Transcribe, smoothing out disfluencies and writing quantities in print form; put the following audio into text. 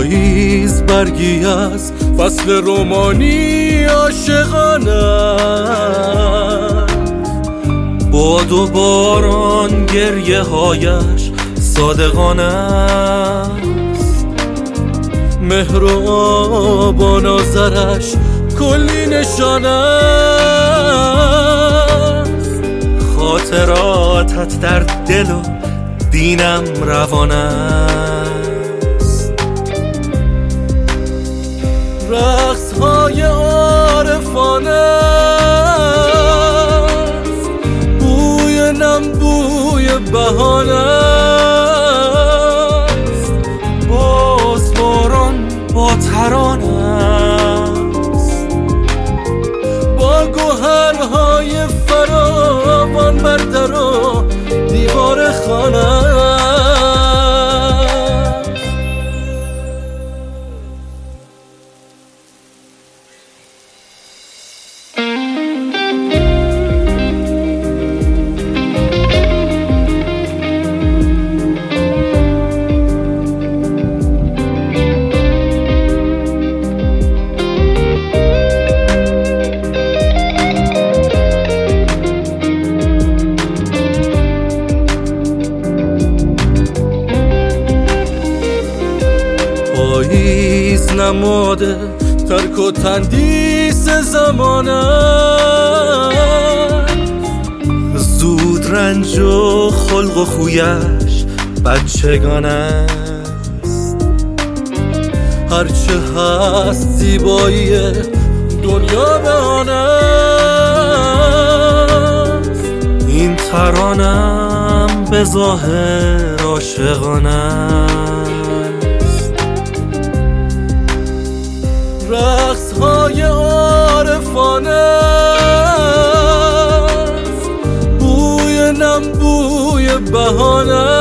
پاییز برگی از فصل رومانی عاشقانه، باد و باران گریه هایش صادقانه است، مهر و آب و نظرش کلی نشانه است، خاطراتت در دل و دینم روانه است، رقص های عارفانه است، بوی نم بوی بهانه است، باز باران با ترانه است، با گوهرهای فراوان بر در و دیوار خانه. پاییز نماده ترک و تندیس زمانه، زود رنج و خلق و خویش بچگانه است، هرچه هست زیبایی دنیا به آن است، این ترانم به ظاهر عاشقانه، رقص های عارفانه است، بوی نم بوی بهانه